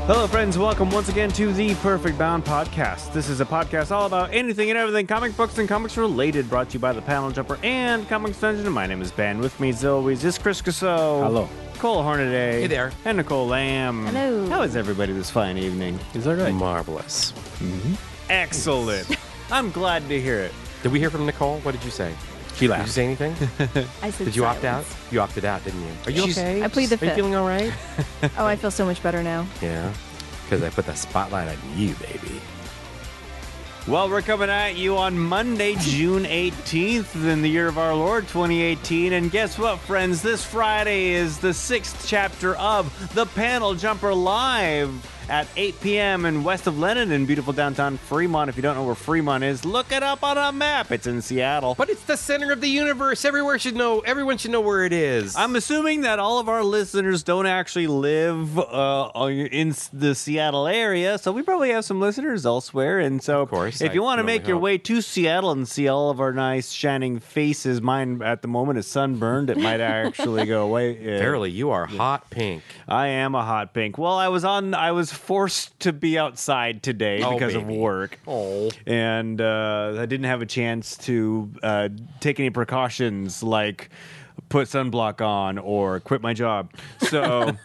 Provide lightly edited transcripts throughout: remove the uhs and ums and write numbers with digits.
Hello, friends. Welcome once again to the Perfect Bound Podcast. This is a podcast all about anything and everything comic books and comics related, brought to you by the Panel Jumper and Comics Dungeon. My name is Ben. With me, as always, is Chris Casso. Hello. Cole Hornaday. Hey there. And Nicole Lamb. Hello. How is everybody this fine evening? Is that right? Marvelous. Excellent. I'm glad to hear it. Did we hear from Nicole? What did you say? She Did you laughed. say anything? I said Did you opt out? silence. You opted out, didn't you? Are you okay? I plead the Are you fifth. feeling all right? Oh, I feel so much better now. Yeah. Because I put the spotlight on you, baby. Well, we're coming at you on Monday, June 18th in the year of our Lord, 2018. And guess what, friends? This Friday is the 6th chapter of The Panel Jumper Live at 8 p.m. in west of Lenin in beautiful downtown Fremont. If you don't know where Fremont is, look it up on a map. It's in Seattle. But it's the center of the universe. Everyone should know where it is. I'm assuming that all of our listeners don't actually live in the Seattle area, so we probably have some listeners elsewhere. And so, Of course, if you I want to can only make your hope. way to Seattle and see all of our nice shining faces, mine at the moment is sunburned. It might actually go away. Verily, you are hot pink. I am a hot pink. Well, I was forced to be outside today Oh, because of baby. work. Oh. And I didn't have a chance to take any precautions like put sunblock on or quit my job. So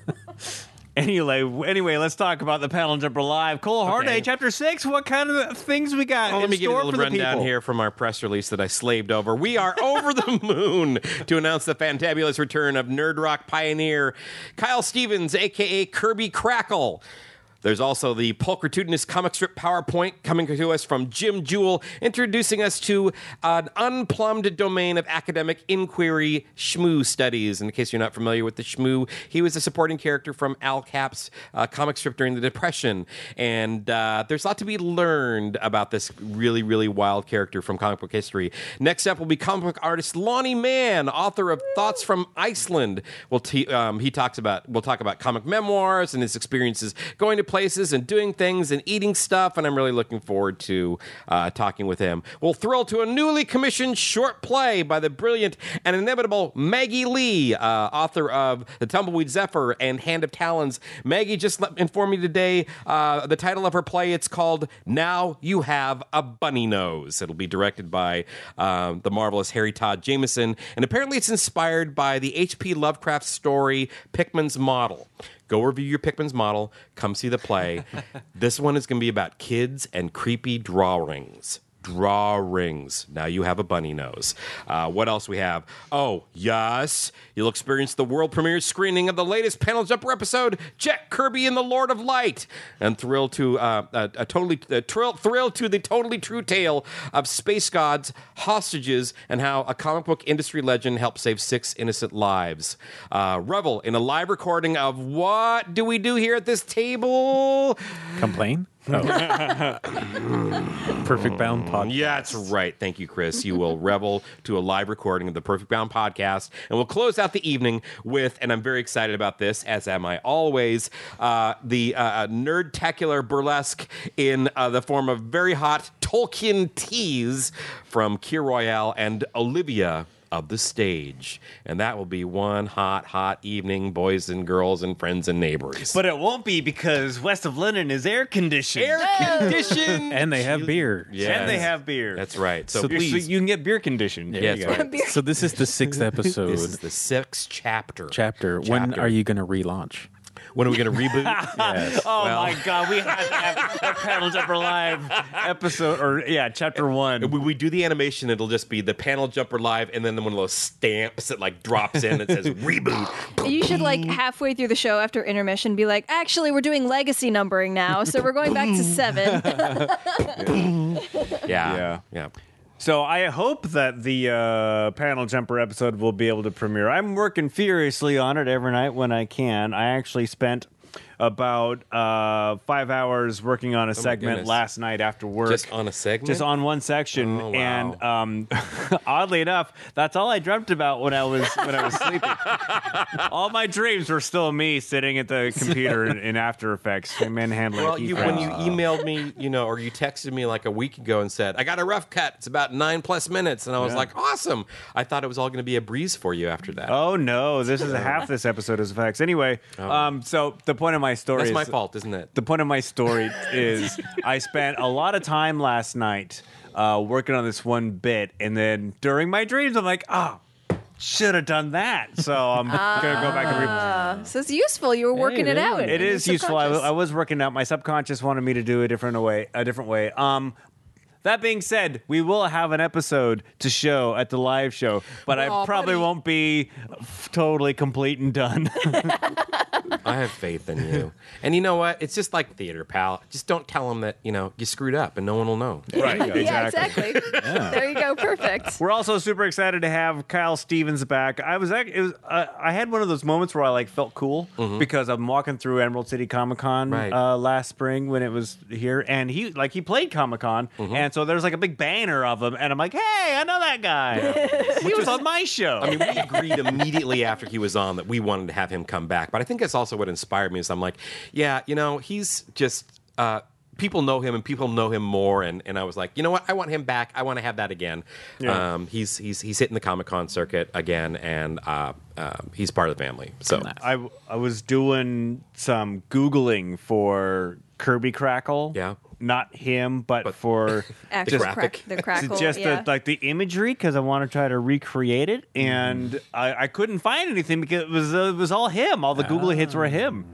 anyway, let's talk about the Panel Jumper Live. Cole Hornaday, Chapter 6. What kind of things we got Well, in let me give you a store little for the rundown people? here from our press release that I slaved over. We are over the moon to announce the fantabulous return of Nerd Rock pioneer Kyle Stevens, a.k.a. Kirby Crackle. There's also the pulchritudinous comic strip PowerPoint coming to us from Jim Jewell, introducing us to an unplumbed domain of academic inquiry, Shmoo studies. In case you're not familiar with the Shmoo, he was a supporting character from Al Cap's comic strip during the Depression. And there's a lot to be learned about this really, really wild character from comic book history. Next up will be comic book artist Lonnie Mann, author of Thoughts from Iceland. We'll talk about comic memoirs and his experiences going to places and doing things and eating stuff, and I'm really looking forward to talking with him. We'll thrill to a newly commissioned short play by the brilliant and inimitable Maggie Lee, author of The Tumbleweed Zephyr and Hand of Talons. Maggie just informed me today the title of her play, it's called Now You Have a Bunny Nose. It'll be directed by the marvelous Harry Todd Jameson, and apparently it's inspired by the H.P. Lovecraft story Pickman's Model. Go review your Pickman's Model. Come see the play. This one is going to be about kids and creepy drawings. Drawings. Now you have a bunny nose. What else we have? Oh, yes. You'll experience the world premiere screening of the latest Panel Jumper episode, Jack Kirby and the Lord of Light, and thrill to the totally true tale of space gods, hostages, and how a comic book industry legend helped save 6 innocent lives. Revel in a live recording of What Do We Do Here at This Table? Complain? Oh. Perfect Bound Podcast. Yeah, that's right. Thank you, Chris. You will revel to a live recording of the Perfect Bound podcast. And we'll close out the evening with, and I'm very excited about this, as am I always, the nerd-tacular burlesque in the form of very hot Tolkien teas from Kier Royale and Olivia of the stage. And that will be one hot evening, boys and girls and friends and neighbors. But it won't be because west of Lenin is air conditioned. Air conditioned. And they have beer. Yes. And they have beer. That's right. So So please. You can get beer conditioned. Yeah, that's right. So this is the 6th episode. This is the 6th chapter. When are you going to relaunch? When are we going to reboot? Yes. Oh Well- my God, we have to have the Panel Jumper Live episode, chapter 1. When we do the animation, it'll just be the Panel Jumper Live, and then one of those stamps that like drops in that says reboot. You should halfway through the show after intermission be like, actually, we're doing legacy numbering now, so we're going back to 7. Yeah. So I hope that the Panel Jumper episode will be able to premiere. I'm working furiously on it every night when I can. I actually spent about 5 hours working on a segment goodness. last night after work. Just on a segment? Just on one section. Oh, wow. And oddly enough, that's all I dreamt about when I was sleeping. All my dreams were still me sitting at the computer in After Effects, manhandling Well, keyframes. when you emailed me, or you texted me like a week ago and said, I got a rough cut. It's about 9+ minutes. And I was like, awesome. I thought it was all going to be a breeze for you after that. Oh, no. This is half this episode is effects. Anyway, so the point of my my story That's is my fault, isn't it? the point of my story is I spent a lot of time last night working on this one bit, and then during my dreams, I'm like, should have done that. So I'm gonna go back and So it's useful. You were working it out. It is useful. I was working out. My subconscious wanted me to do a different way. That being said, we will have an episode to show at the live show, but I probably won't be totally complete and done. I have faith in you. And you know what? It's just like theater, pal. Just don't tell them that, you screwed up and no one will know. Right. Yeah, exactly. There you go. Perfect. We're also super excited to have Kyle Stevens back. I had one of those moments where I felt cool because I'm walking through Emerald City Comic Con last spring when it was here, and he played Comic Con, and so there's a big banner of him, and I'm like, hey, I know that guy. He was on my show. I mean, we agreed immediately after he was on that we wanted to have him come back. But I think that's also what inspired me is I'm like, yeah, he's just people know him and people know him more. And I was like, you know what? I want him back. I want to have that again. Yeah. He's hitting the Comic-Con circuit again, and he's part of the family. So I was doing some Googling for Kirby Crackle. Yeah. Not him, but for the graphic. The crackle. just the imagery, because I want to try to recreate it, and I couldn't find anything because it was all him. All the Google hits were him.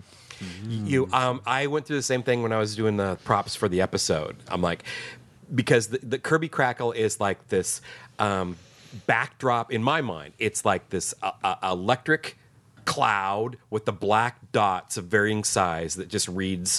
I went through the same thing when I was doing the props for the episode. I'm like, because the Kirby Crackle is like this backdrop in my mind. It's like this electric cloud with the black dots of varying size that just reads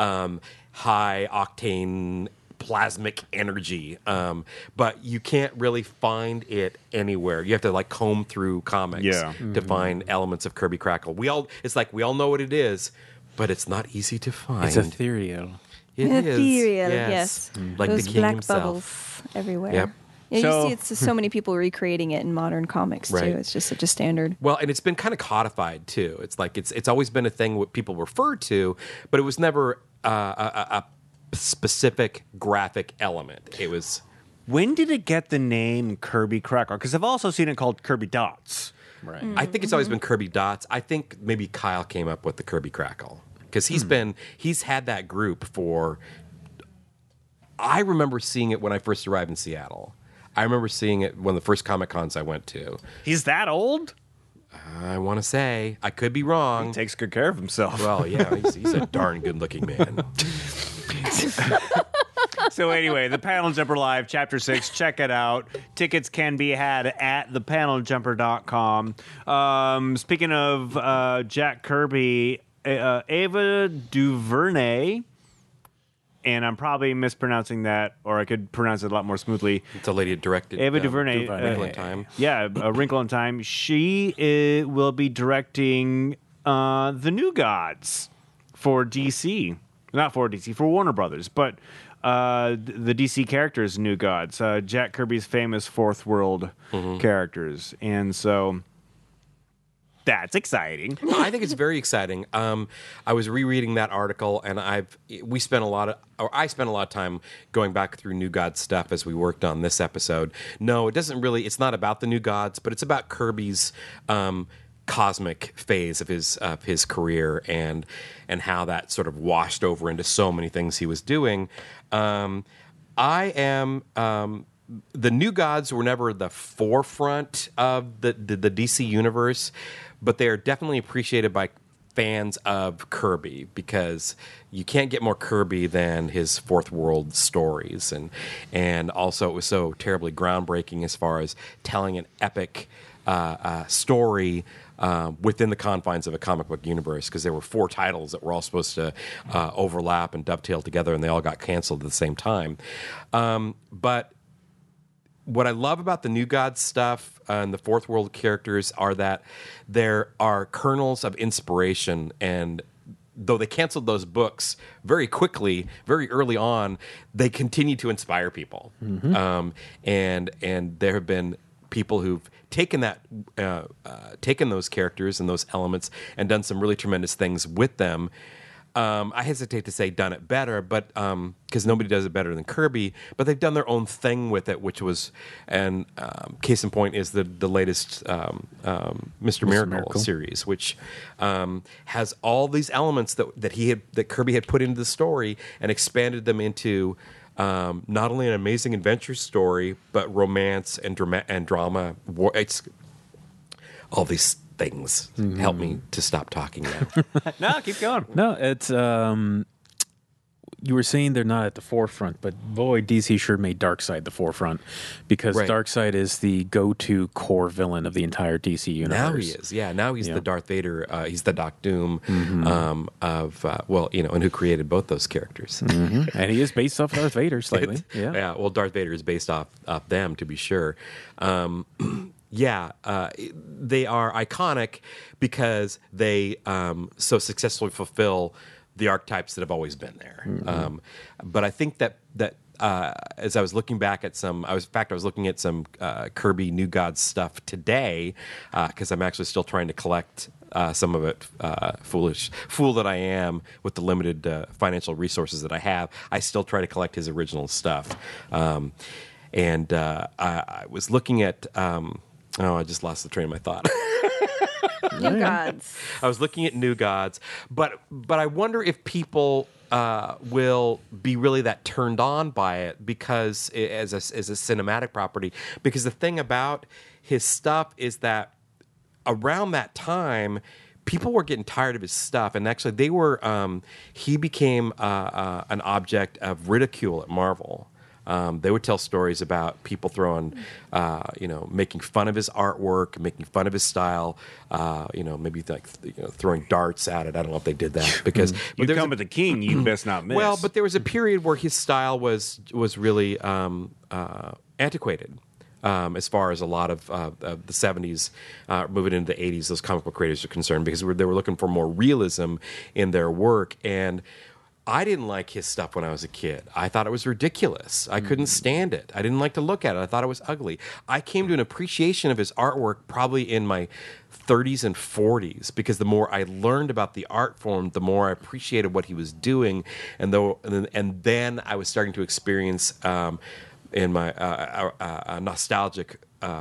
high octane plasmic energy, but you can't really find it anywhere. You have to comb through comics to find elements of Kirby Crackle. We all know what it is, but it's not easy to find. It's ethereal. It is. Ethereal, yes. Like those the king black himself. bubbles everywhere. Yep. Yeah, So- you see it's so many people recreating it in modern comics too. Right. It's just such a standard. Well, and it's been kind of codified too. It's like it's always been a thing what people refer to, but it was never a specific graphic element. It was. When did it get the name Kirby Crackle? Because I've also seen it called Kirby Dots. Right. I think it's always been Kirby Dots. I think maybe Kyle came up with the Kirby Crackle because he's had that group for. I remember seeing it when I first arrived in Seattle. I remember seeing it one of the first Comic Cons I went to. He's that old? I want to say I could be wrong. He takes good care of himself. Well, yeah, he's a darn good-looking man. So anyway, The Panel Jumper Live, Chapter 6, check it out. Tickets can be had at thepaneljumper.com. Speaking of Jack Kirby, Ava DuVernay, and I'm probably mispronouncing that, or I could pronounce it a lot more smoothly. It's a lady that directed Ava DuVernay. Wrinkle in Time. Yeah, A Wrinkle in Time. She will be directing The New Gods for DC. Not for DC, for Warner Brothers, but the DC characters, New Gods, Jack Kirby's famous Fourth World characters. And so that's exciting. I think it's very exciting. I was rereading that article, and I spent a lot of time going back through New Gods stuff as we worked on this episode. No, it's not about the New Gods, but it's about Kirby's cosmic phase of his career and how that sort of washed over into so many things he was doing. The New Gods were never the forefront of the DC universe, but they are definitely appreciated by fans of Kirby because you can't get more Kirby than his Fourth World stories, and also it was so terribly groundbreaking as far as telling an epic story within the confines of a comic book universe, because there were 4 titles that were all supposed to overlap and dovetail together, and they all got canceled at the same time. But what I love about the New Gods stuff and the Fourth World characters are that there are kernels of inspiration, and though they canceled those books very quickly, very early on, they continue to inspire people. And there have been people who've taken those characters and those elements and done some really tremendous things with them. I hesitate to say done it better, but because nobody does it better than Kirby, but they've done their own thing with it, which was, and case in point is the latest Mr. Miracle series, which has all these elements that Kirby had put into the story and expanded them into not only an amazing adventure story, but romance and drama. It's all these things. Help me to stop talking now. No, keep going. No, it's you were saying they're not at the forefront, but boy, DC sure made Darkseid the forefront, because Darkseid is the go-to core villain of the entire DC universe. Now he is, yeah. Now he's the Darth Vader. He's the Doc Doom of and who created both those characters. And he is based off Darth Vader slightly. Yeah. Well, Darth Vader is based off them, to be sure. They are iconic because they so successfully fulfill the archetypes that have always been there. But I think that as I was looking back at I was looking at some Kirby New Gods stuff today because I'm actually still trying to collect some of it. Fool that I am with the limited financial resources that I have. I still try to collect his original stuff. And I was looking at. I just lost the train of my thought. New Gods. I was looking at New Gods, but I wonder if people will be really that turned on by it because as a cinematic property. Because the thing about his stuff is that around that time, people were getting tired of his stuff, and actually they were. He became an object of ridicule at Marvel. They would tell stories about people throwing, making fun of his artwork, making fun of his style, maybe throwing darts at it. I don't know if they did that because you come with the king, you best not miss. Well, but there was a period where his style was really antiquated. As far as a lot of the 70s moving into the 80s, those comic book creators are concerned because they were looking for more realism in their work. And I didn't like his stuff when I was a kid. I thought it was ridiculous. I couldn't stand it. I didn't like to look at it. I thought it was ugly. I came to an appreciation of his artwork probably in my 30s and 40s because the more I learned about the art form, the more I appreciated what he was doing. And then I was starting to experience in my nostalgic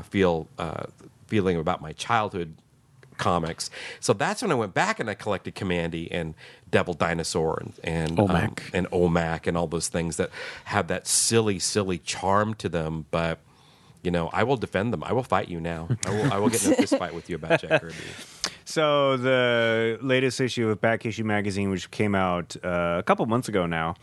feeling about my childhood comics. So that's when I went back and I collected Commandy and Devil Dinosaur and OMAC and all those things that have that silly charm to them. But I will defend them. I will fight you now. I will get in a fist fight with you about Jack Kirby. So the latest issue of Back Issue Magazine, which came out a couple months ago now,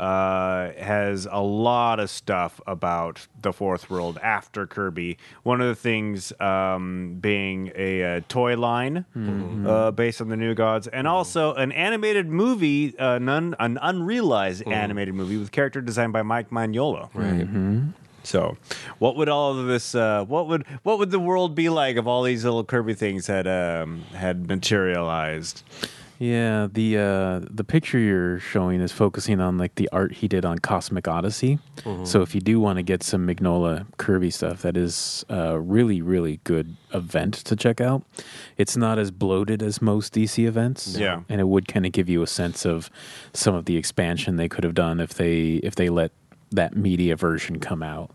has a lot of stuff about the Fourth World after Kirby. One of the things being a toy line based on the New Gods, and also an animated movie, an unrealized animated movie with character designed by Mike Mignola. Right. So, what would all of this? What would the world be like if all these little Kirby things had materialized? Yeah, the picture you're showing is focusing on like the art he did on Cosmic Odyssey. So if you do want to get some Mignola Kirby stuff, that is a really, really good event to check out. It's not as bloated as most DC events. Yeah. And it would kind of give you a sense of some of the expansion they could have done if they let that media version come out.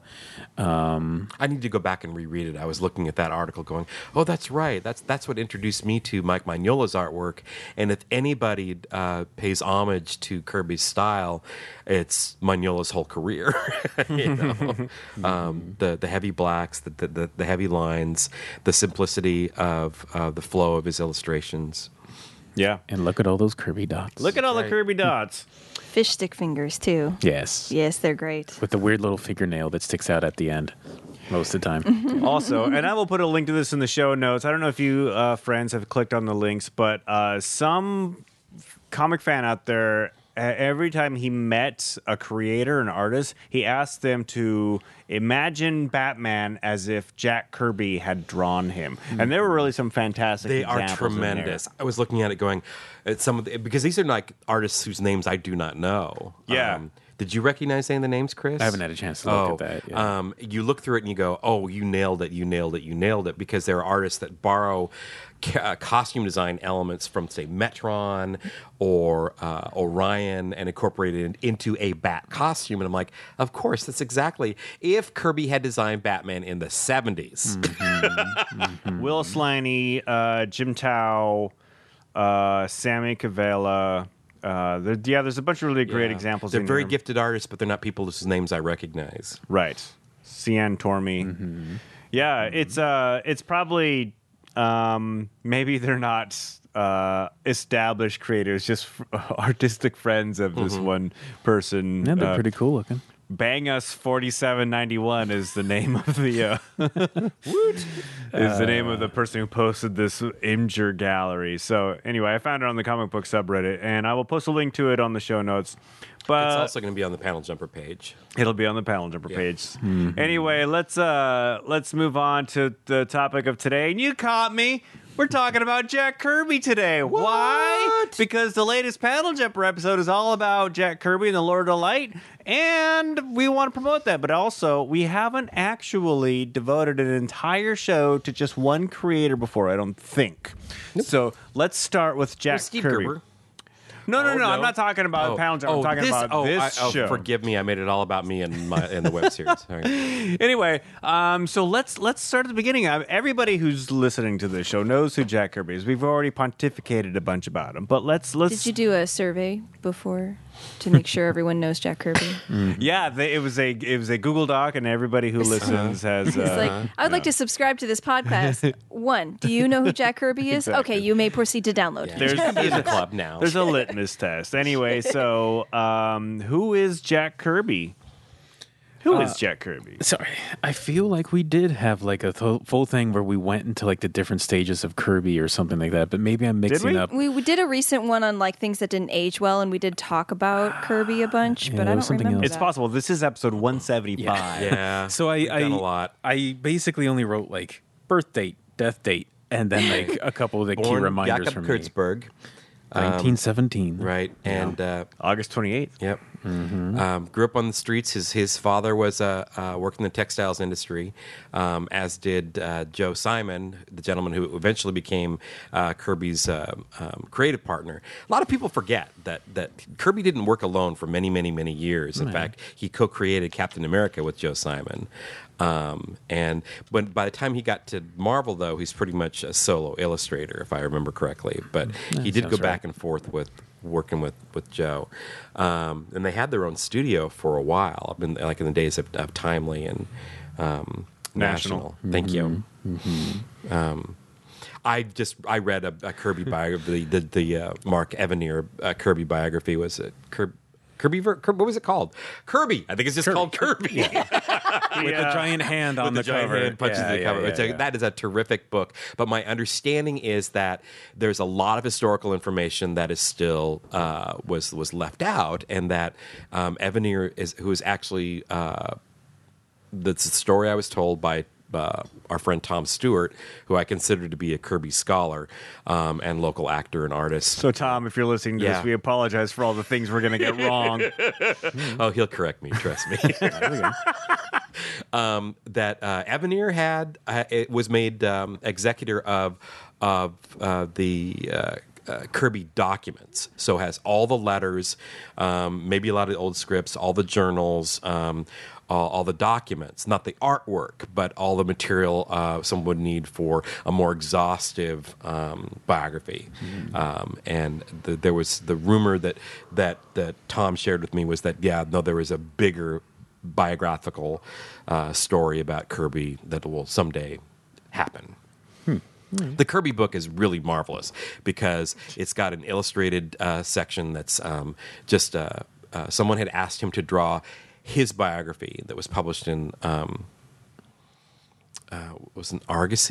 I need to go back and reread it. I was looking at that article going, oh, that's right. That's what introduced me to Mike Mignola's artwork. And if anybody pays homage to Kirby's style, it's Mignola's whole career. The heavy blacks, the heavy lines, the simplicity of the flow of his illustrations. Yeah. And look at all those Kirby dots. Look at all the Kirby dots. Fish stick fingers, too. Yes. Yes, they're great. With the weird little fingernail that sticks out at the end most of the time. Also, and I will put a link to this in the show notes. I don't know if you friends have clicked on the links, but some comic fan out there, every time he met a creator, an artist, he asked them to imagine Batman as if Jack Kirby had drawn him. And there were really some fantastic examples. They are tremendous. I was looking at it going, because these are like artists whose names I do not know. Yeah. Did you recognize any of the names, Chris? I haven't had a chance to look at that yet. You look through it and you go, "Oh, you nailed it! You nailed it! You nailed it!" Because there are artists that borrow costume design elements from, say, Metron or Orion and incorporate it into a Bat costume. And I'm like, of course, that's exactly if Kirby had designed Batman in the 70s. Will Slaney, Jim Tao, Sammy Cavella. There's a bunch of really great examples. They're in very here. gifted artists, but they're not people whose names I recognize. Right. Cian Tormey. Yeah, it's probably maybe they're not established creators, just artistic friends of this one person. Yeah, they're pretty cool looking. Bang Us 4791 is the name of the is the name of the person who posted this Imgur gallery. So anyway, I found it on the comic book subreddit, and I will post a link to it on the show notes. But It's also going to be on the Panel Jumper page. it'll be on the Panel Jumper page. Anyway, let's move on to the topic of today. And you caught me. We're talking about Jack Kirby today. Why? Because the latest Panel Jumper episode is all about Jack Kirby and the Lord of Light, and we want to promote that. But also, we haven't actually devoted an entire show to just one creator before, I don't think. So let's start with Jack Steve Kirby. Gerber. No. no. I'm not talking about Panel Jumper. I'm talking about this show. Forgive me, I made it all about me in the web series. Sorry. Anyway, so let's start at the beginning. Everybody who's listening to this show knows who Jack Kirby is. We've already pontificated a bunch about him, but let's. Did you do a survey before to make sure everyone knows Jack Kirby? Yeah, it was a Google Doc, and everybody who listens has. It's like, I would like to subscribe to this podcast. 1, do you know who Jack Kirby is? Exactly. Okay, you may proceed to download. There's a club now. There's a litmus test. Anyway, so who is Jack Kirby? Who is Jack Kirby? Sorry, I feel like we did have like a full thing where we went into like the different stages of Kirby or something like that, but maybe I'm mixing we? up. We did a recent one on like things that didn't age well, and we did talk about Kirby a bunch, Yeah, but there I was don't something remember else. It's that. possible. This is episode 175. Yeah. So we've done a lot. I basically only wrote like birth date, death date, and then like a couple of the key Born reminders Jakob from me. Kurtzberg. 1917. Right. And August 28th. yep. Grew up on the streets. His father was worked in the textiles industry, as did Joe Simon, the gentleman who eventually became Kirby's creative partner. A lot of people forget that Kirby didn't work alone for many, many, many years. In fact, he co-created Captain America with Joe Simon. And by the time he got to Marvel, though, he's pretty much a solo illustrator, if I remember correctly. But he did go sounds back and forth with working with Joe. And they had their own studio for a while, like in the days of Timely and National. Thank you. I read a Kirby biography. The Mark Evanier Kirby biography. Was it Kirby? What was it called? Kirby. I think it's just called Kirby. With a giant hand on the giant cover. hand punches the cover. That is a terrific book. But my understanding is that there's a lot of historical information that is still was left out, and that Evanier who is actually that's the story I was told by our friend Tom Stewart, who I consider to be a Kirby scholar and local actor and artist. So, Tom, if you're listening to this, we apologize for all the things we're going to get wrong. Oh, he'll correct me. Trust me. That Evanier had it was made executor of the Kirby documents, so has all the letters, maybe a lot of the old scripts, all the journals, all the documents, not the artwork, but all the material someone would need for a more exhaustive biography. And there was the rumor that Tom shared with me was that there was a bigger biographical story about Kirby that will someday happen. The Kirby book is really marvelous because it's got an illustrated section that's just someone had asked him to draw his biography that was published in was an Argosy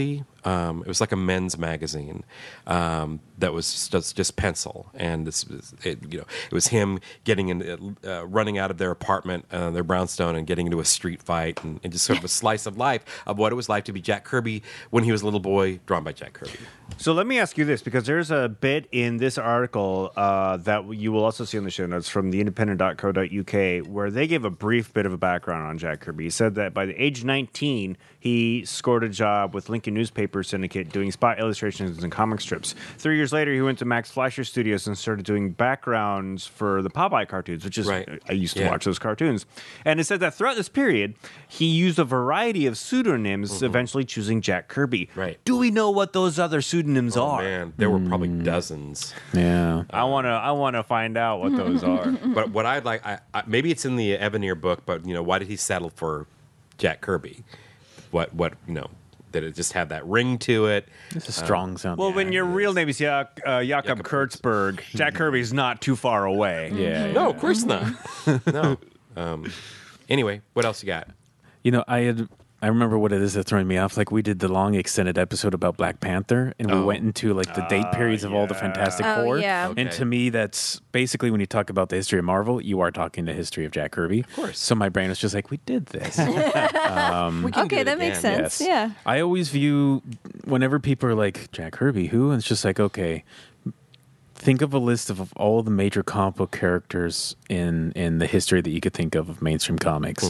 It was like a men's magazine that was just pencil, and it was him getting in, running out of their apartment, their brownstone, and getting into a street fight, and just sort of a slice of life of what it was like to be Jack Kirby when he was a little boy, drawn by Jack Kirby. So let me ask you this, because there's a bit in this article that you will also see in the show notes from theindependent.co.uk where they give a brief bit of a background on Jack Kirby. He said that by the age 19, he scored a job with Lincoln Newspaper Syndicate doing spot illustrations and comic strips. 3 years later, he went to Max Fleischer Studios and started doing backgrounds for the Popeye cartoons, which is, right. I used to watch those cartoons. And it said that throughout this period, he used a variety of pseudonyms, eventually choosing Jack Kirby. Right. Do we know what those other pseudonyms are? Man, there were probably dozens. Yeah. I wanna find out what those are. But what I'd like, maybe it's in the Evanier book, but why did he settle for Jack Kirby? Did it just have that ring to it? It's a strong sound. Well, when your real name is Jakob Kurtzberg, Jack Kirby's not too far away. Yeah. No, of course not. No. Anyway, what else you got? I remember what it is that's throwing me off. Like, we did the long extended episode about Black Panther, and we went into like the date periods of all the Fantastic Four. Yeah. And to me, that's basically when you talk about the history of Marvel, you are talking the history of Jack Kirby. Of course. So my brain was just like, we did this. We can do Okay, it that makes again. sense. Yeah. I always view, whenever people are like, Jack Kirby, who? And it's just like, okay, think of a list of all the major comic book characters in the history that you could think of mainstream comics.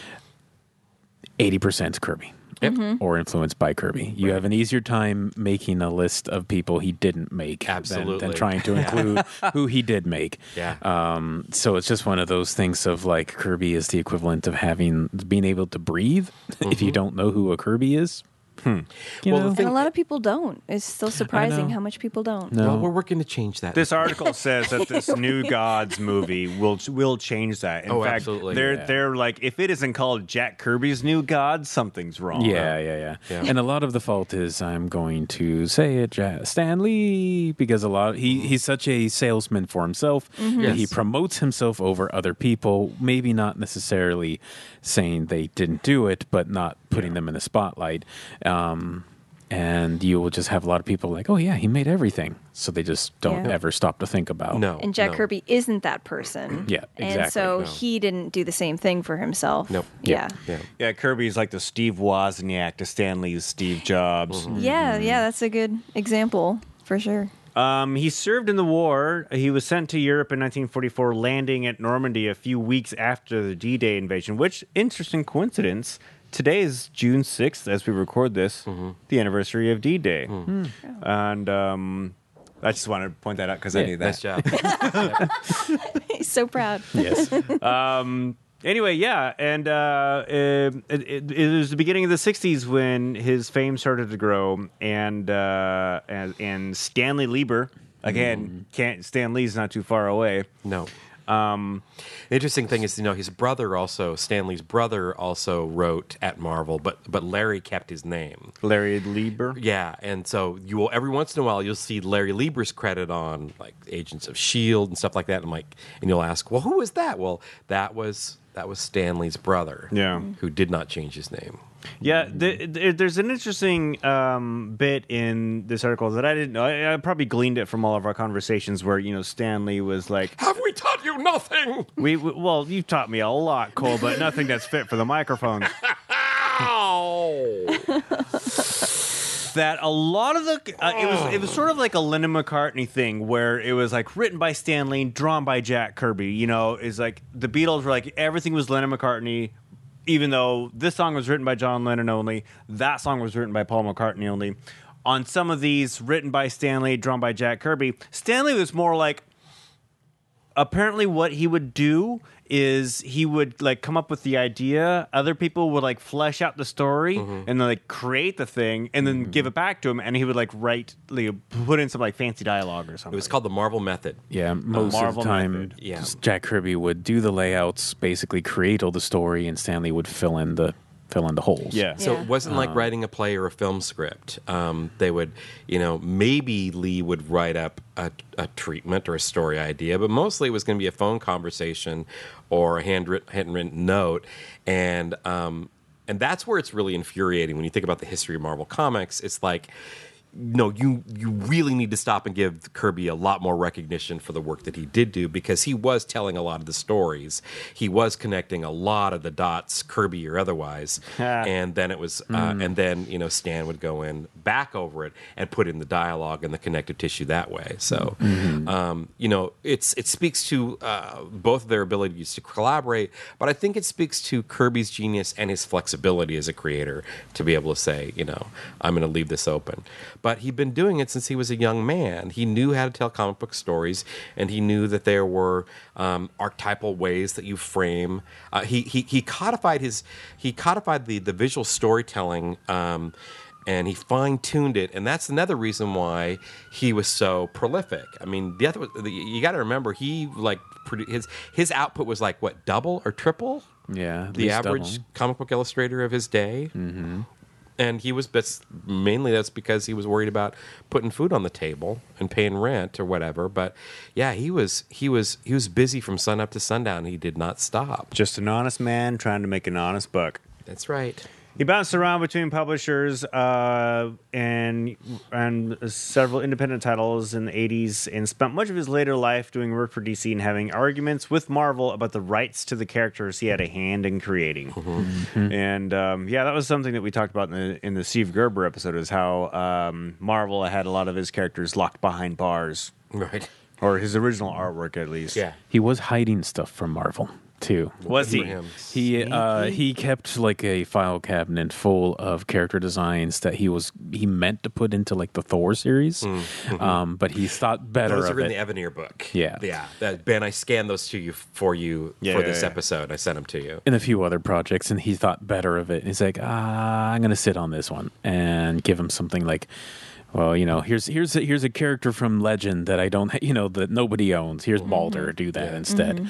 80% Kirby. Mm-hmm. Or influenced by Kirby. You have an easier time making a list of people he didn't make Absolutely. than trying to include who he did make. Yeah. So it's just one of those things of like Kirby is the equivalent of being able to breathe. If you don't know who a Kirby is, you know? And a lot of people don't. It's still surprising how much people don't. No. Well, we're working to change that. This article says that this New Gods movie will change that. In fact, absolutely. They're like, if it isn't called Jack Kirby's New Gods, something's wrong. Yeah. And a lot of the fault is, I'm going to say it, Stan Lee, because he's such a salesman for himself that he promotes himself over other people, maybe not necessarily saying they didn't do it, but not putting them in the spotlight. And you will just have a lot of people like, oh yeah, he made everything. So they just don't ever stop to think about. No. And Jack Kirby isn't that person. Yeah, exactly. And so he didn't do the same thing for himself. Nope. Yeah. Yeah, Kirby's like the Steve Wozniak to Stan Lee's Steve Jobs. Yeah, that's a good example for sure. He served in the war. He was sent to Europe in 1944, landing at Normandy a few weeks after the D-Day invasion, which, interesting coincidence, today is June 6th, as we record this, the anniversary of D-Day. And I just wanted to point that out because I knew that. Nice job. He's so proud. Yes. Anyway, yeah, and it was the beginning of the 60s when his fame started to grow, and Stanley Lieber, again, Stan Lee's not too far away. No. The interesting thing is, his brother also, Stanley's brother also wrote at Marvel, but Larry kept his name. Larry Lieber? Yeah, and so you will, every once in a while, you'll see Larry Lieber's credit on like Agents of S.H.I.E.L.D. and stuff like that. And you'll ask, well, who was that? Well, that was Stanley's brother. Yeah. Who did not change his name. Yeah, there's an interesting bit in this article that I didn't know. I probably gleaned it from all of our conversations where, Stanley was like, Have we taught you nothing? Well, you've taught me a lot, Cole, but nothing that's fit for the microphones. That a lot of the it was sort of like a Lennon McCartney thing where it was like written by Stan Lee, drawn by Jack Kirby. Is like the Beatles were like everything was Lennon McCartney, even though this song was written by John Lennon only, that song was written by Paul McCartney only. On some of these, written by Stan Lee, drawn by Jack Kirby, Stan Lee was more like, apparently what he would do is he would like come up with the idea, other people would like flesh out the story and then like create the thing and then give it back to him, and he would like put in some like fancy dialogue or something. It was called the Marvel Method. Yeah, most of the time, Jack Kirby would do the layouts, basically create all the story, and Stanley would fill in the holes. Yeah. So it wasn't like writing a play or a film script. They would, maybe Lee would write up a treatment or a story idea, but mostly it was going to be a phone conversation or a handwritten note. And that's where it's really infuriating when you think about the history of Marvel Comics. It's like, no, you really need to stop and give Kirby a lot more recognition for the work that he did do, because he was telling a lot of the stories. He was connecting a lot of the dots, Kirby or otherwise. And then it was, and then, you know, Stan would go in back over it and put in the dialogue and the connective tissue that way. So, you know, it speaks to both of their abilities to collaborate, but I think it speaks to Kirby's genius and his flexibility as a creator to be able to say, you know, I'm going to leave this open. But he'd been doing it since he was a young man. He knew how to tell comic book stories, and he knew that there were archetypal ways that you frame. He codified the visual storytelling, and he fine-tuned it. And that's another reason why he was so prolific. I mean, you got to remember, he his output was like what, double or triple? Yeah, the average comic book illustrator of his day. Mm-hmm. And that's because he was worried about putting food on the table and paying rent or whatever. But yeah, he was busy from sun up to sundown. He did not stop. Just an honest man trying to make an honest buck. That's right. He bounced around between publishers and several independent titles in the 80s, and spent much of his later life doing work for DC and having arguments with Marvel about the rights to the characters he had a hand in creating. Mm-hmm. And that was something that we talked about in the Steve Gerber episode, is how Marvel had a lot of his characters locked behind bars. Right. Or his original artwork, at least. Yeah. He was hiding stuff from Marvel too. Was he? He kept like a file cabinet full of character designs that he meant to put into like the Thor series, but he thought better those of are in it. the Evanier book. Yeah. Ben, I scanned those to you for this episode. I sent them to you. And a few other projects, and he thought better of it. He's like, I'm going to sit on this one and give him something like, well, you know, here's a character from Legend that I don't, that nobody owns. Here's Balder. Do that instead.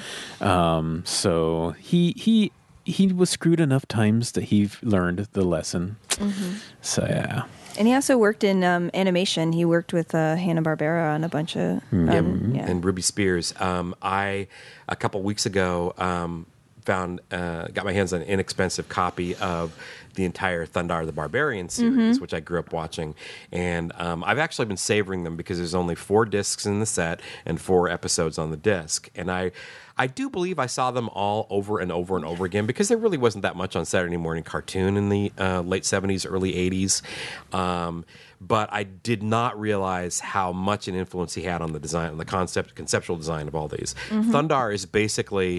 So he was screwed enough times that he learned the lesson. So yeah. And he also worked in animation. He worked with Hanna-Barbera on a bunch of and Ruby Spears. A couple weeks ago got my hands on an inexpensive copy of the entire Thundarr the Barbarian series, which I grew up watching. And I've actually been savoring them because there's only 4 discs in the set and 4 episodes on the disc. And I do believe I saw them all over and over and over again, because there really wasn't that much on Saturday morning cartoon in the late 70s, early 80s. But I did not realize how much an influence he had on the design, on the conceptual design of all these. Thundarr is basically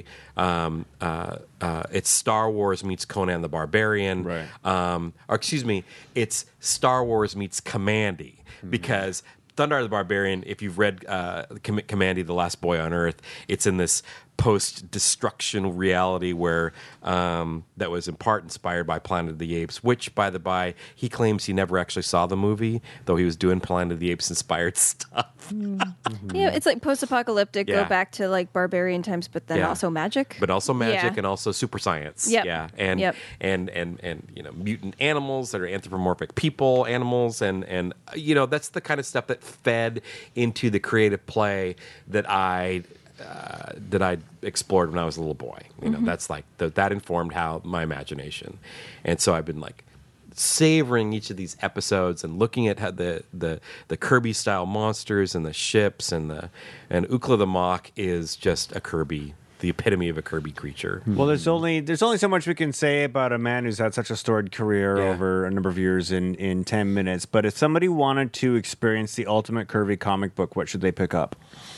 it's Star Wars meets Conan the Barbarian, right? Or excuse me, it's Star Wars meets Commandy, because Thundarr the Barbarian, if you've read Commandy, the Last Boy on Earth, it's in this post-destruction reality where that was in part inspired by Planet of the Apes, which, by the by, he claims he never actually saw the movie, though he was doing Planet of the Apes-inspired stuff. Yeah, it's like post-apocalyptic, Yeah. go back to like barbarian times, but then Yeah. also magic. But also magic, Yeah. and also super science. Yep. Yeah. And, Yep. and mutant animals that are anthropomorphic people, animals, and that's the kind of stuff that fed into the creative play that I explored when I was a little boy. That's like that informed how my imagination. And so I've been like savoring each of these episodes and looking at how the Kirby style monsters and the ships and Ukla the Mock is just a Kirby, the epitome of a Kirby creature. Well, there's only so much we can say about a man who's had such a storied career over a number of years in 10 minutes. But if somebody wanted to experience the ultimate Kirby comic book, what should they pick up?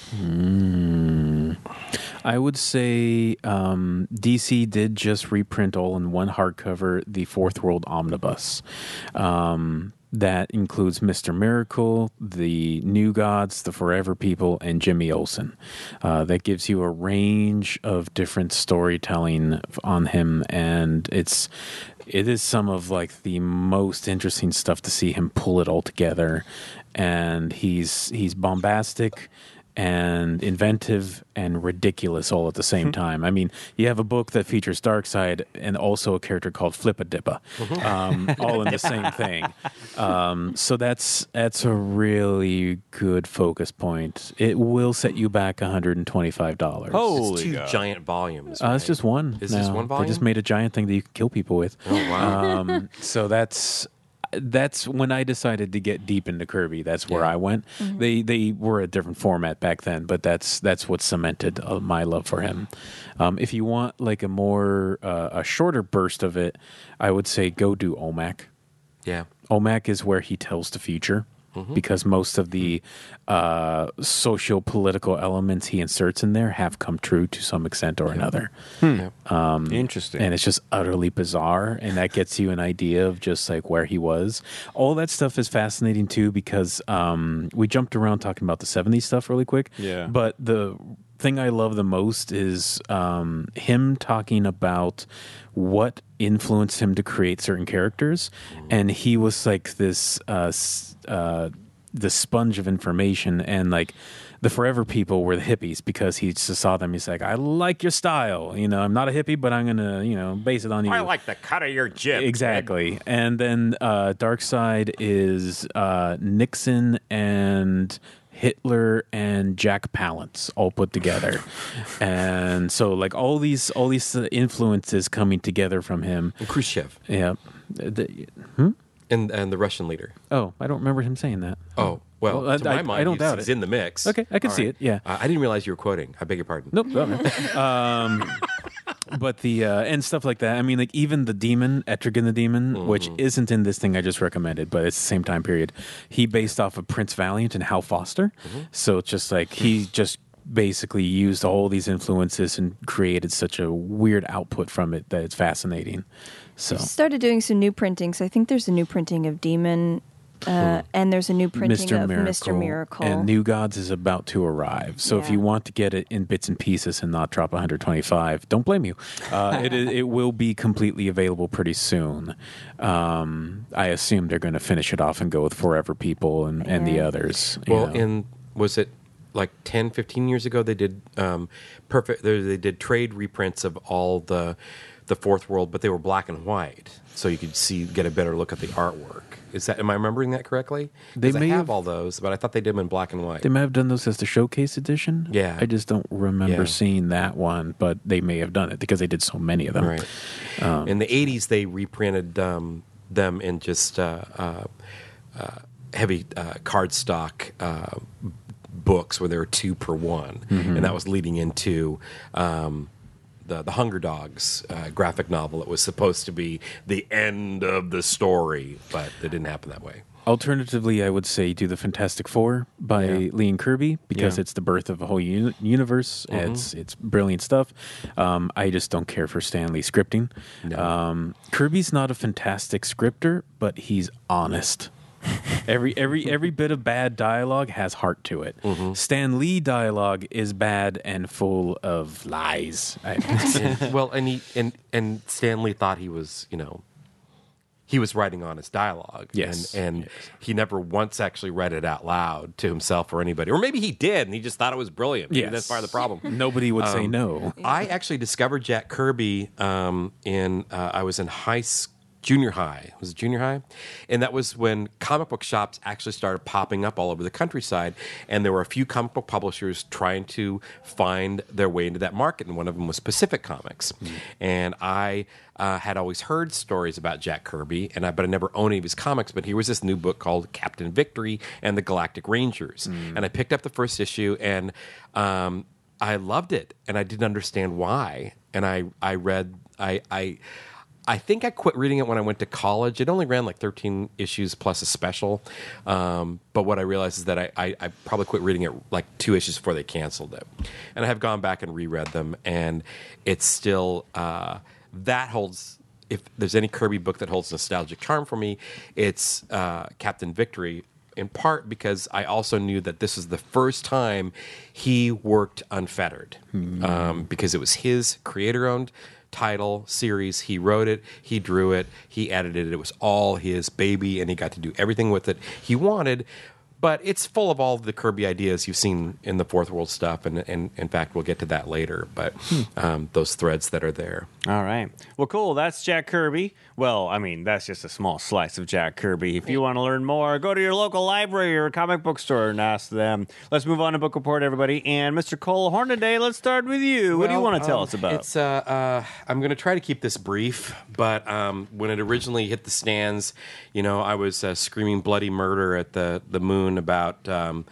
I would say DC did just reprint all in one hardcover the Fourth World Omnibus. That includes Mr. Miracle, the New Gods, the Forever People, and Jimmy Olsen. That gives you a range of different storytelling on him, and it is some of like the most interesting stuff to see him pull it all together. And he's bombastic, and inventive and ridiculous all at the same time. I mean, you have a book that features Darkseid and also a character called Flippadippa, all in the same thing. So that's a really good focus point. It will set you back $125. Holy It's two God. giant volumes. It's right? just one. Is this now. one They just volume? made a giant thing that you can kill people with. Oh, wow. So that's when I decided to get deep into Kirby. That's where I went. They were a different format back then, but that's what cemented my love for him. If you want like a shorter burst of it, I would say go do OMAC. Yeah. OMAC is where he tells the future. Because most of the socio-political elements he inserts in there have come true to some extent or another. Interesting. And it's just utterly bizarre, and that gets you an idea of just like where he was. All that stuff is fascinating too, because we jumped around talking about the 70s stuff really quick. Yeah. But the thing I love the most is him talking about what influenced him to create certain characters, and he was like this the sponge of information, and like the Forever People were the hippies because he just saw them. He's like, I like your style. You know, I'm not a hippie, but I'm gonna base it on you. I like the cut of your jib. Exactly. And then Darkseid is Nixon and Hitler and Jack Palance all put together. And so like all these influences coming together from him. And Khrushchev. Yeah. And the Russian leader. Oh, I don't remember him saying that. Oh, well, to my mind, I don't doubt he's it. in the mix. Okay, I can All see it, yeah. I didn't realize you were quoting. I beg your pardon. Nope. But the and stuff like that. I mean, like even the demon, Etrigan the demon, which isn't in this thing I just recommended, but it's the same time period. He based off of Prince Valiant and Hal Foster, so it's just like he just basically used all these influences and created such a weird output from it that it's fascinating. So Started doing some new printings. I think there's a new printing of Demon, and there's a new printing of Mr. Miracle. And New Gods is about to arrive. So if Yeah. you want to get it in bits and pieces and not drop 125, don't blame you. It will be completely available pretty soon. I assume they're going to finish it off and go with Forever People and the others. you Well, know. was it like 10, 15 years ago? They did They did trade reprints of all the Fourth World, but they were black and white, so you could get a better look at the artwork. Am I remembering that correctly? They 'Cause may I have- have all those, but I thought they did them in black and white. They may have done those as the showcase edition. Yeah. I just don't remember Yeah. seeing that one, but they may have done it because they did so many of them. Right. In the 80s, they reprinted them in just heavy cardstock books where there were 2 per one, and that was leading into the Hunger Dogs graphic novel. It was supposed to be the end of the story, but it didn't happen that way. Alternatively, I would say do the Fantastic Four by Lee and Kirby because Yeah. it's the birth of a whole universe. It's brilliant stuff. I just don't care for Stan Lee scripting. Kirby's not a fantastic scripter, but he's honest. Every bit of bad dialogue has heart to it. Stan Lee dialogue is bad and full of lies. Well, and Stanley thought he was, he was writing honest dialogue. Yes. And he never once actually read it out loud to himself or anybody. Or maybe he did, and he just thought it was brilliant. Maybe Yes. that's part of the problem. Nobody would say no. I actually discovered Jack Kirby I was in junior high. Was it junior high? And that was when comic book shops actually started popping up all over the countryside. And there were a few comic book publishers trying to find their way into that market. And one of them was Pacific Comics. And I had always heard stories about Jack Kirby, but I never owned any of his comics. But here was this new book called Captain Victory and the Galactic Rangers. And I picked up the first issue, and I loved it. And I didn't understand why. And I think I quit reading it when I went to college. It only ran like 13 issues plus a special. But what I realized is that I probably quit reading it like 2 issues before they canceled it. And I have gone back and reread them, and it's still that holds. If there's any Kirby book that holds nostalgic charm for me, it's Captain Victory. In part because I also knew that this was the first time he worked unfettered, because it was his creator-owned title series. He wrote it, he drew it, he edited it. It was all his baby, and he got to do everything with it he wanted. But it's full of all the Kirby ideas you've seen in the Fourth World stuff, and in fact, we'll get to that later. But those threads that are there. All right. Well, cool. That's Jack Kirby. Well, I mean, that's just a small slice of Jack Kirby. If you want to learn more, go to your local library or comic book store and ask them. Let's move on to Book Report, everybody. And Mr. Cole Hornaday, let's start with you. What do you want to tell us about? It's I'm going to try to keep this brief, but when it originally hit the stands, I was screaming bloody murder at the moon about